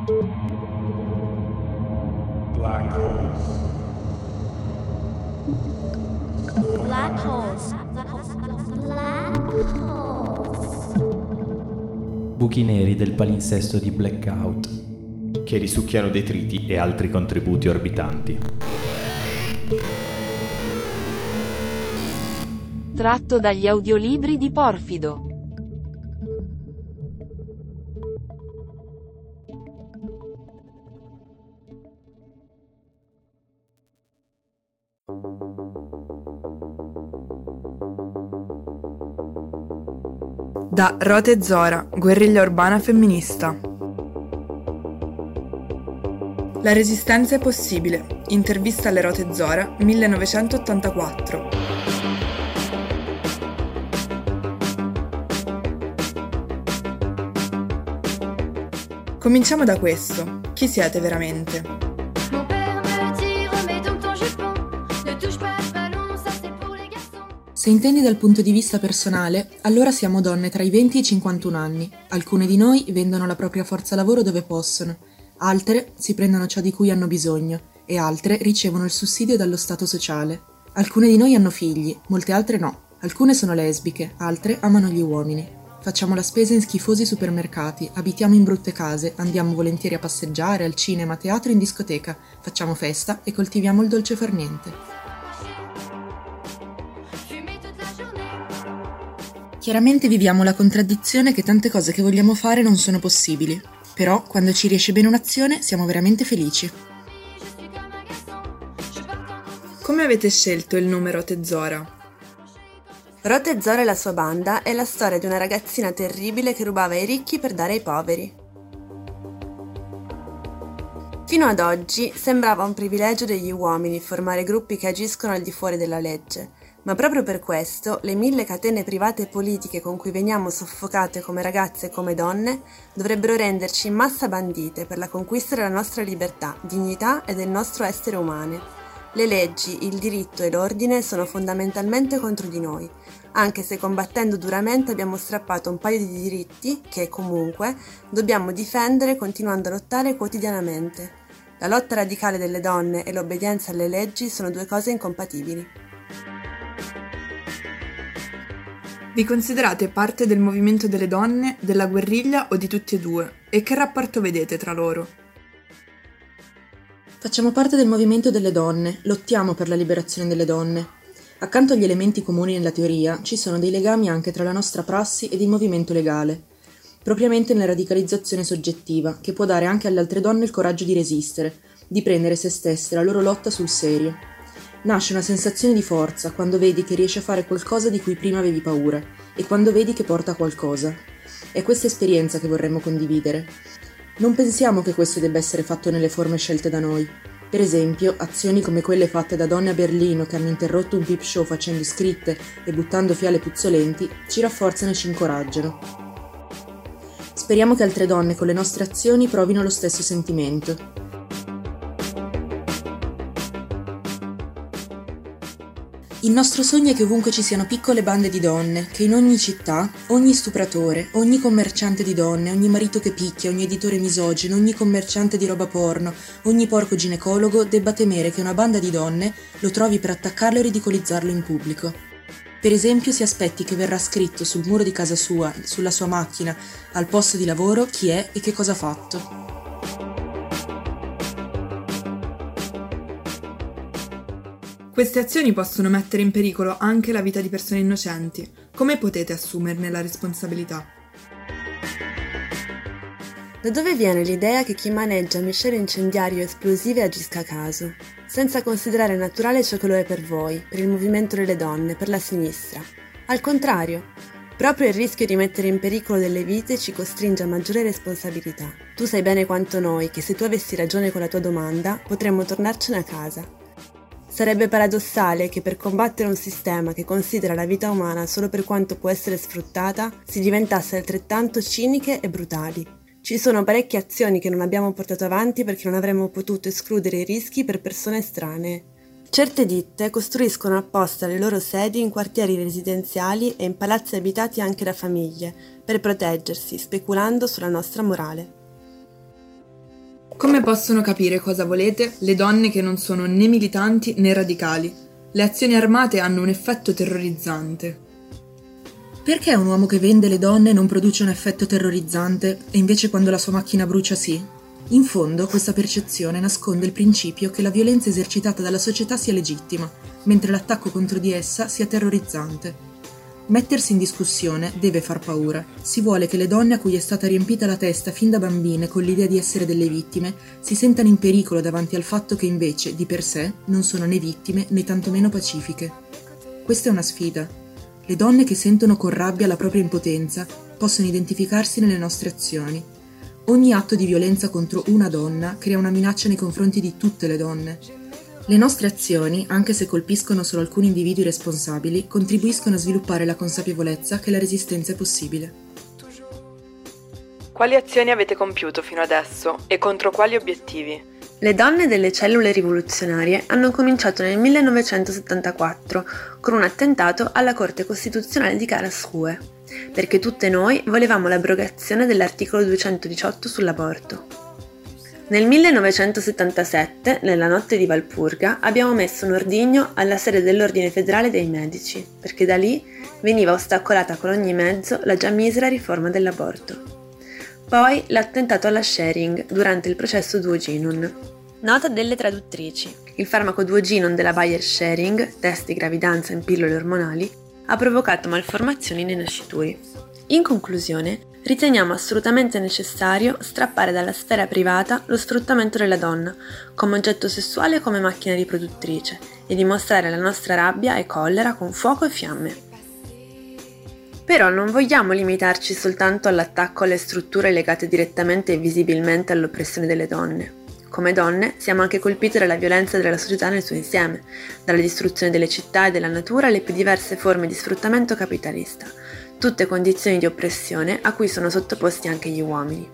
Black holes. Black holes. Black holes. Buchi neri del palinsesto di Blackout, che risucchiano detriti e altri contributi orbitanti. Tratto dagli audiolibri di Porfido. Da Rote Zora, guerriglia urbana femminista. La resistenza è possibile. Intervista alle Rote Zora, 1984. Cominciamo da questo. Chi siete veramente? Se intendi dal punto di vista personale, allora siamo donne tra i 20 e i 51 anni. Alcune di noi vendono la propria forza lavoro dove possono, altre si prendono ciò di cui hanno bisogno e altre ricevono il sussidio dallo stato sociale. Alcune di noi hanno figli, molte altre no. Alcune sono lesbiche, altre amano gli uomini. Facciamo la spesa in schifosi supermercati, abitiamo in brutte case, andiamo volentieri a passeggiare, al cinema, a teatro e in discoteca, facciamo festa e coltiviamo il dolce far niente. Chiaramente viviamo la contraddizione che tante cose che vogliamo fare non sono possibili, però quando ci riesce bene un'azione siamo veramente felici. Come avete scelto il nome Rote Zora? Rote Zora e la sua banda è la storia di una ragazzina terribile che rubava ai ricchi per dare ai poveri. Fino ad oggi sembrava un privilegio degli uomini formare gruppi che agiscono al di fuori della legge, ma proprio per questo le 1000 catene private e politiche con cui veniamo soffocate come ragazze e come donne dovrebbero renderci in massa bandite per la conquista della nostra libertà, dignità e del nostro essere umane. Le leggi, il diritto e l'ordine sono fondamentalmente contro di noi, anche se combattendo duramente abbiamo strappato un paio di diritti che, comunque, dobbiamo difendere continuando a lottare quotidianamente. La lotta radicale delle donne e l'obbedienza alle leggi sono due cose incompatibili. Vi considerate parte del movimento delle donne, della guerriglia o di tutti e due? E che rapporto vedete tra loro? Facciamo parte del movimento delle donne, lottiamo per la liberazione delle donne. Accanto agli elementi comuni nella teoria, ci sono dei legami anche tra la nostra prassi ed il movimento legale, propriamente nella radicalizzazione soggettiva, che può dare anche alle altre donne il coraggio di resistere, di prendere se stesse la loro lotta sul serio. Nasce una sensazione di forza quando vedi che riesci a fare qualcosa di cui prima avevi paura e quando vedi che porta a qualcosa. È questa esperienza che vorremmo condividere. Non pensiamo che questo debba essere fatto nelle forme scelte da noi. Per esempio, azioni come quelle fatte da donne a Berlino che hanno interrotto un peep show facendo scritte e buttando fiale puzzolenti ci rafforzano e ci incoraggiano. Speriamo che altre donne con le nostre azioni provino lo stesso sentimento. Il nostro sogno è che ovunque ci siano piccole bande di donne, che in ogni città, ogni stupratore, ogni commerciante di donne, ogni marito che picchia, ogni editore misogino, ogni commerciante di roba porno, ogni porco ginecologo debba temere che una banda di donne lo trovi per attaccarlo e ridicolizzarlo in pubblico. Per esempio si aspetti che verrà scritto sul muro di casa sua, sulla sua macchina, al posto di lavoro, chi è e che cosa ha fatto. Queste azioni possono mettere in pericolo anche la vita di persone innocenti. Come potete assumerne la responsabilità? Da dove viene l'idea che chi maneggia miscele incendiarie o esplosive agisca a caso, senza considerare naturale ciò che lo è per voi, per il movimento delle donne, per la sinistra? Al contrario, proprio il rischio di mettere in pericolo delle vite ci costringe a maggiore responsabilità. Tu sai bene quanto noi che se tu avessi ragione con la tua domanda, potremmo tornarcene a casa. Sarebbe paradossale che per combattere un sistema che considera la vita umana solo per quanto può essere sfruttata, si diventasse altrettanto ciniche e brutali. Ci sono parecchie azioni che non abbiamo portato avanti perché non avremmo potuto escludere i rischi per persone estranee. Certe ditte costruiscono apposta le loro sedi in quartieri residenziali e in palazzi abitati anche da famiglie, per proteggersi, speculando sulla nostra morale. Come possono capire cosa volete le donne che non sono né militanti né radicali? Le azioni armate hanno un effetto terrorizzante. Perché un uomo che vende le donne non produce un effetto terrorizzante e invece quando la sua macchina brucia sì? In fondo questa percezione nasconde il principio che la violenza esercitata dalla società sia legittima, mentre l'attacco contro di essa sia terrorizzante. Mettersi in discussione deve far paura. Si vuole che le donne a cui è stata riempita la testa fin da bambine con l'idea di essere delle vittime si sentano in pericolo davanti al fatto che invece, di per sé, non sono né vittime né tantomeno pacifiche. Questa è una sfida. Le donne che sentono con rabbia la propria impotenza possono identificarsi nelle nostre azioni. Ogni atto di violenza contro una donna crea una minaccia nei confronti di tutte le donne. Le nostre azioni, anche se colpiscono solo alcuni individui responsabili, contribuiscono a sviluppare la consapevolezza che la resistenza è possibile. Quali azioni avete compiuto fino adesso e contro quali obiettivi? Le donne delle cellule rivoluzionarie hanno cominciato nel 1974 con un attentato alla Corte Costituzionale di Karlsruhe, perché tutte noi volevamo l'abrogazione dell'articolo 218 sull'aborto. Nel 1977, nella notte di Valpurga, abbiamo messo un ordigno alla sede dell'Ordine Federale dei Medici, perché da lì veniva ostacolata con ogni mezzo la già misera riforma dell'aborto. Poi l'attentato alla Schering durante il processo Duoginon. Nota delle traduttrici. Il farmaco Duoginon della Bayer Schering, test di gravidanza in pillole ormonali, ha provocato malformazioni nei nascituri. In conclusione, riteniamo assolutamente necessario strappare dalla sfera privata lo sfruttamento della donna come oggetto sessuale e come macchina riproduttrice e dimostrare la nostra rabbia e collera con fuoco e fiamme. Però non vogliamo limitarci soltanto all'attacco alle strutture legate direttamente e visibilmente all'oppressione delle donne. Come donne siamo anche colpite dalla violenza della società nel suo insieme, dalla distruzione delle città e della natura alle più diverse forme di sfruttamento capitalista, tutte condizioni di oppressione a cui sono sottoposti anche gli uomini.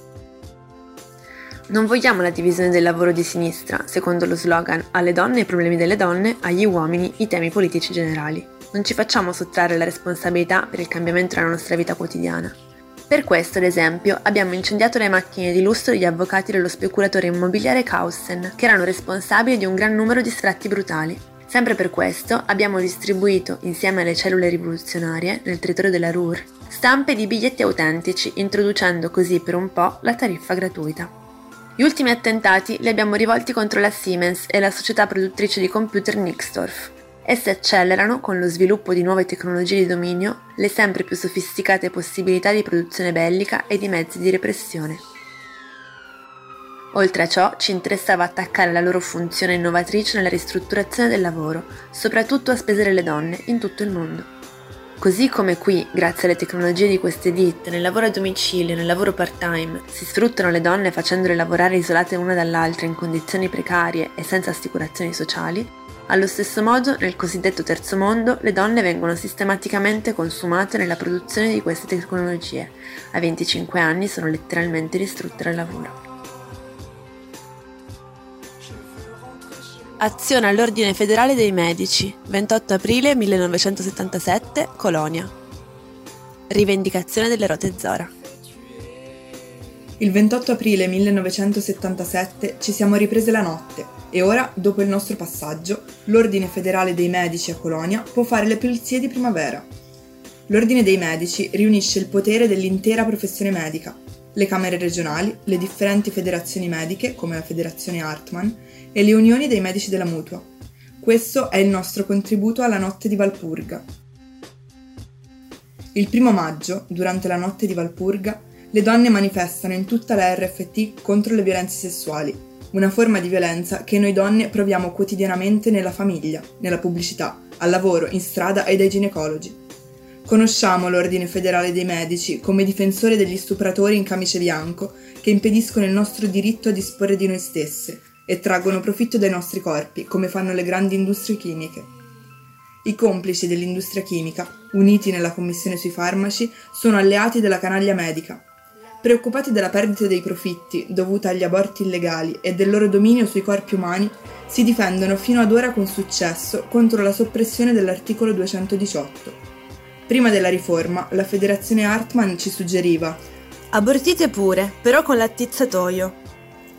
Non vogliamo la divisione del lavoro di sinistra, secondo lo slogan «Alle donne i problemi delle donne, agli uomini i temi politici generali». Non ci facciamo sottrarre la responsabilità per il cambiamento della nostra vita quotidiana. Per questo, ad esempio, abbiamo incendiato le macchine di lusso degli avvocati dello speculatore immobiliare Kausen, che erano responsabili di un gran numero di sfratti brutali. Sempre per questo abbiamo distribuito, insieme alle cellule rivoluzionarie, nel territorio della Ruhr, stampe di biglietti autentici, introducendo così per un po' la tariffa gratuita. Gli ultimi attentati li abbiamo rivolti contro la Siemens e la società produttrice di computer Nixdorf. Esse accelerano, con lo sviluppo di nuove tecnologie di dominio, le sempre più sofisticate possibilità di produzione bellica e di mezzi di repressione. Oltre a ciò, ci interessava attaccare la loro funzione innovatrice nella ristrutturazione del lavoro, soprattutto a spese delle donne, in tutto il mondo. Così come qui, grazie alle tecnologie di queste ditte, nel lavoro a domicilio e nel lavoro part-time, si sfruttano le donne facendole lavorare isolate l'una dall'altra in condizioni precarie e senza assicurazioni sociali, allo stesso modo, nel cosiddetto terzo mondo, le donne vengono sistematicamente consumate nella produzione di queste tecnologie. A 25 anni sono letteralmente distrutte dal lavoro. Azione all'Ordine Federale dei Medici, 28 aprile 1977, Colonia. Rivendicazione delle rote Zora. Il 28 aprile 1977 ci siamo riprese la notte e ora, dopo il nostro passaggio, l'Ordine Federale dei Medici a Colonia può fare le pulizie di primavera. L'Ordine dei Medici riunisce il potere dell'intera professione medica, le camere regionali, le differenti federazioni mediche, come la Federazione Hartmann, e le unioni dei medici della Mutua. Questo è il nostro contributo alla notte di Valpurga. Il 1 maggio, durante la notte di Valpurga, le donne manifestano in tutta la RFT contro le violenze sessuali, una forma di violenza che noi donne proviamo quotidianamente nella famiglia, nella pubblicità, al lavoro, in strada e dai ginecologi. Conosciamo l'Ordine Federale dei Medici come difensore degli stupratori in camice bianco che impediscono il nostro diritto a disporre di noi stesse e traggono profitto dai nostri corpi, come fanno le grandi industrie chimiche. I complici dell'industria chimica, uniti nella Commissione sui farmaci, sono alleati della canaglia medica. Preoccupati della perdita dei profitti dovuta agli aborti illegali e del loro dominio sui corpi umani, si difendono fino ad ora con successo contro la soppressione dell'articolo 218. Prima della riforma, la Federazione Hartmann ci suggeriva: abortite pure, però con l'attizzatoio.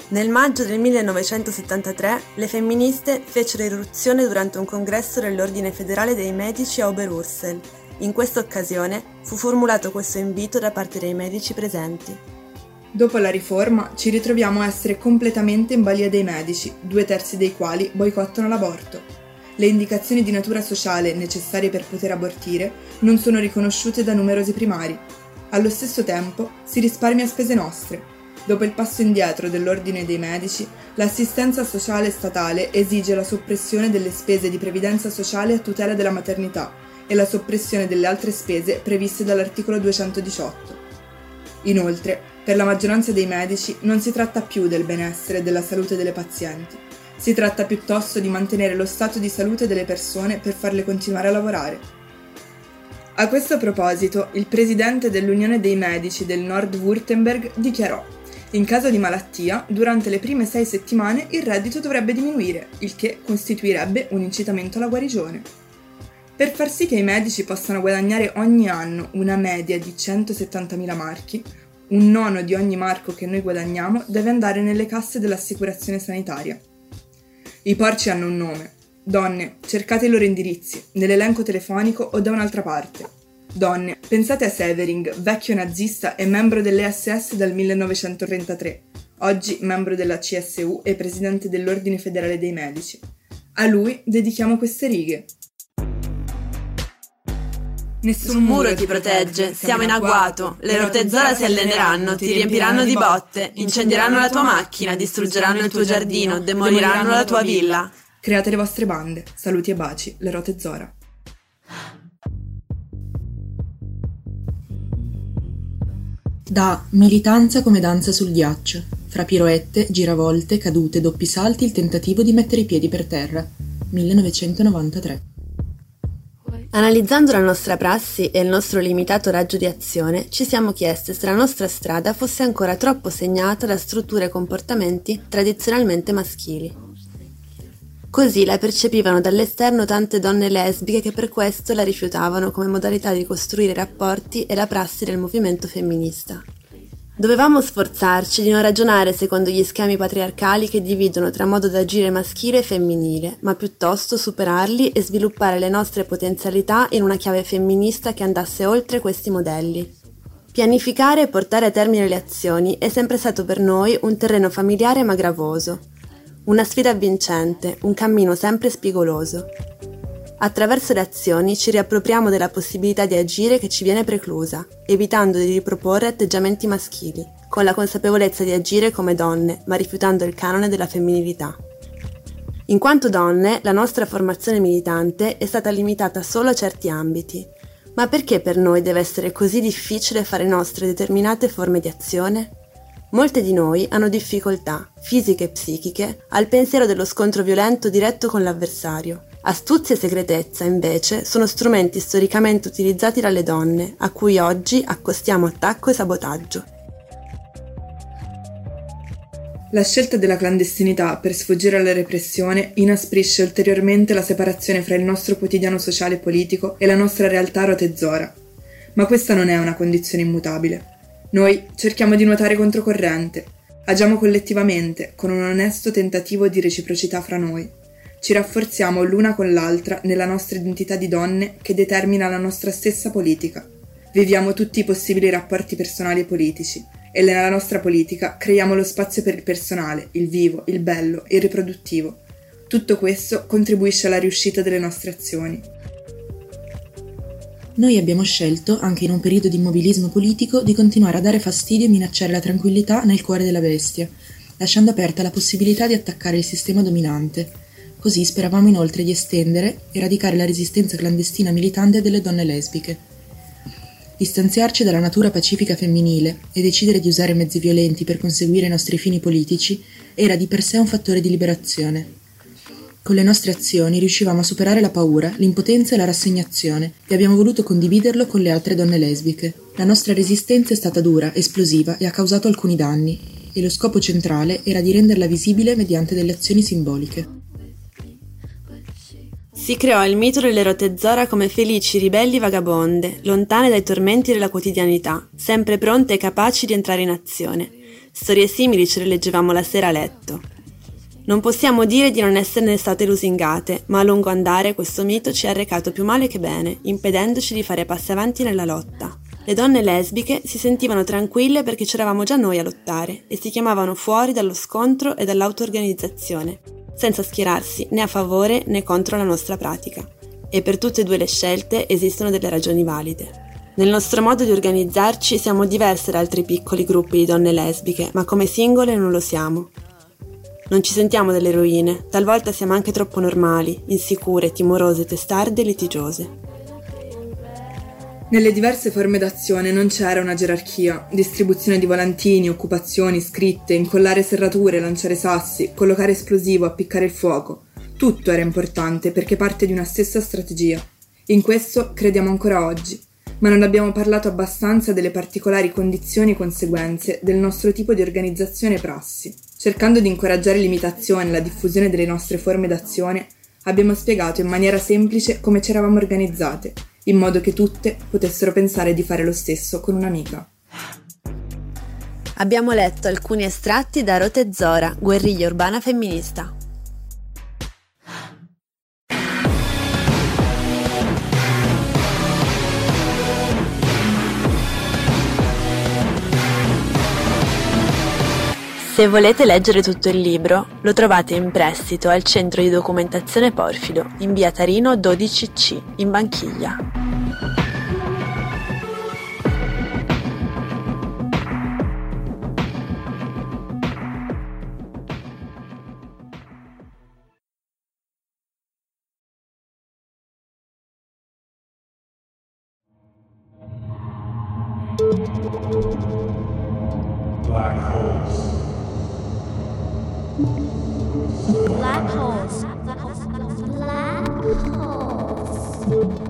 Nel maggio del 1973 le femministe fecero irruzione durante un congresso dell'Ordine Federale dei Medici a Oberursel. In questa occasione fu formulato questo invito da parte dei medici presenti. Dopo la riforma ci ritroviamo a essere completamente in balia dei medici, 2/3 dei quali boicottano l'aborto. Le indicazioni di natura sociale necessarie per poter abortire non sono riconosciute da numerosi primari. Allo stesso tempo si risparmia a spese nostre. Dopo il passo indietro dell'Ordine dei Medici, l'assistenza sociale statale esige la soppressione delle spese di previdenza sociale a tutela della maternità e la soppressione delle altre spese previste dall'articolo 218. Inoltre, per la maggioranza dei medici non si tratta più del benessere e della salute delle pazienti, si tratta piuttosto di mantenere lo stato di salute delle persone per farle continuare a lavorare. A questo proposito, il presidente dell'Unione dei Medici del Nord-Württemberg dichiarò: in caso di malattia, durante le prime 6 settimane il reddito dovrebbe diminuire, il che costituirebbe un incitamento alla guarigione. Per far sì che i medici possano guadagnare ogni anno una media di 170.000 marchi, un nono di ogni marco che noi guadagniamo deve andare nelle casse dell'assicurazione sanitaria. I porci hanno un nome. Donne, cercate i loro indirizzi, nell'elenco telefonico o da un'altra parte. Donne, pensate a Severing, vecchio nazista e membro delle SS dal 1933, oggi membro della CSU e presidente dell'Ordine Federale dei Medici. A lui dedichiamo queste righe. Nessun muro ti protegge, siamo in agguato, le rotte Zora si alleneranno, ti riempiranno di botte, incendieranno la tua macchina, distruggeranno il tuo giardino, demoliranno la tua villa. Create le vostre bande, saluti e baci, le rotte Zora. Da Militanza come danza sul ghiaccio, fra piroette, giravolte, cadute, doppi salti, il tentativo di mettere i piedi per terra, 1993. Analizzando la nostra prassi e il nostro limitato raggio di azione, ci siamo chieste se la nostra strada fosse ancora troppo segnata da strutture e comportamenti tradizionalmente maschili. Così la percepivano dall'esterno tante donne lesbiche che per questo la rifiutavano come modalità di costruire i rapporti e la prassi del movimento femminista. Dovevamo sforzarci di non ragionare secondo gli schemi patriarcali che dividono tra modo d'agire maschile e femminile, ma piuttosto superarli e sviluppare le nostre potenzialità in una chiave femminista che andasse oltre questi modelli. Pianificare e portare a termine le azioni è sempre stato per noi un terreno familiare ma gravoso. Una sfida vincente, un cammino sempre spigoloso. Attraverso le azioni ci riappropriamo della possibilità di agire che ci viene preclusa, evitando di riproporre atteggiamenti maschili, con la consapevolezza di agire come donne, ma rifiutando il canone della femminilità. In quanto donne, la nostra formazione militante è stata limitata solo a certi ambiti. Ma perché per noi deve essere così difficile fare nostre determinate forme di azione? Molte di noi hanno difficoltà, fisiche e psichiche, al pensiero dello scontro violento diretto con l'avversario. Astuzia e segretezza, invece, sono strumenti storicamente utilizzati dalle donne, a cui oggi accostiamo attacco e sabotaggio. La scelta della clandestinità per sfuggire alla repressione inasprisce ulteriormente la separazione fra il nostro quotidiano sociale e politico e la nostra realtà rote Zora. Ma questa non è una condizione immutabile. Noi cerchiamo di nuotare controcorrente, agiamo collettivamente, con un onesto tentativo di reciprocità fra noi. Ci rafforziamo l'una con l'altra nella nostra identità di donne che determina la nostra stessa politica. Viviamo tutti i possibili rapporti personali e politici e nella nostra politica creiamo lo spazio per il personale, il vivo, il bello, il riproduttivo. Tutto questo contribuisce alla riuscita delle nostre azioni. Noi abbiamo scelto, anche in un periodo di immobilismo politico, di continuare a dare fastidio e minacciare la tranquillità nel cuore della bestia, lasciando aperta la possibilità di attaccare il sistema dominante. Così speravamo inoltre di estendere e radicare la resistenza clandestina militante delle donne lesbiche. Distanziarci dalla natura pacifica femminile e decidere di usare mezzi violenti per conseguire i nostri fini politici era di per sé un fattore di liberazione. Con le nostre azioni riuscivamo a superare la paura, l'impotenza e la rassegnazione e abbiamo voluto condividerlo con le altre donne lesbiche. La nostra resistenza è stata dura, esplosiva e ha causato alcuni danni, e lo scopo centrale era di renderla visibile mediante delle azioni simboliche. Si creò il mito delle Rotezora come felici ribelli vagabonde, lontane dai tormenti della quotidianità, sempre pronte e capaci di entrare in azione. Storie simili ce le leggevamo la sera a letto. Non possiamo dire di non esserne state lusingate, ma a lungo andare questo mito ci ha arrecato più male che bene, impedendoci di fare passi avanti nella lotta. Le donne lesbiche si sentivano tranquille perché c'eravamo già noi a lottare e si chiamavano fuori dallo scontro e dall'auto-organizzazione, senza schierarsi né a favore né contro la nostra pratica. E per tutte e due le scelte esistono delle ragioni valide. Nel nostro modo di organizzarci siamo diverse da altri piccoli gruppi di donne lesbiche, ma come singole non lo siamo. Non ci sentiamo delle eroine, talvolta siamo anche troppo normali, insicure, timorose, testarde e litigiose. Nelle diverse forme d'azione non c'era una gerarchia, distribuzione di volantini, occupazioni, scritte, incollare serrature, lanciare sassi, collocare esplosivo, appiccare il fuoco. Tutto era importante perché parte di una stessa strategia. In questo crediamo ancora oggi, ma non abbiamo parlato abbastanza delle particolari condizioni e conseguenze del nostro tipo di organizzazione e prassi. Cercando di incoraggiare l'imitazione e la diffusione delle nostre forme d'azione, abbiamo spiegato in maniera semplice come ci eravamo organizzate, in modo che tutte potessero pensare di fare lo stesso con un'amica. Abbiamo letto alcuni estratti da Rotezora, guerriglia urbana femminista. Se volete leggere tutto il libro, lo trovate in prestito al Centro di Documentazione Porfido, in via Tarino 12C, in Banchiglia. Black holes. Black holes. Black holes.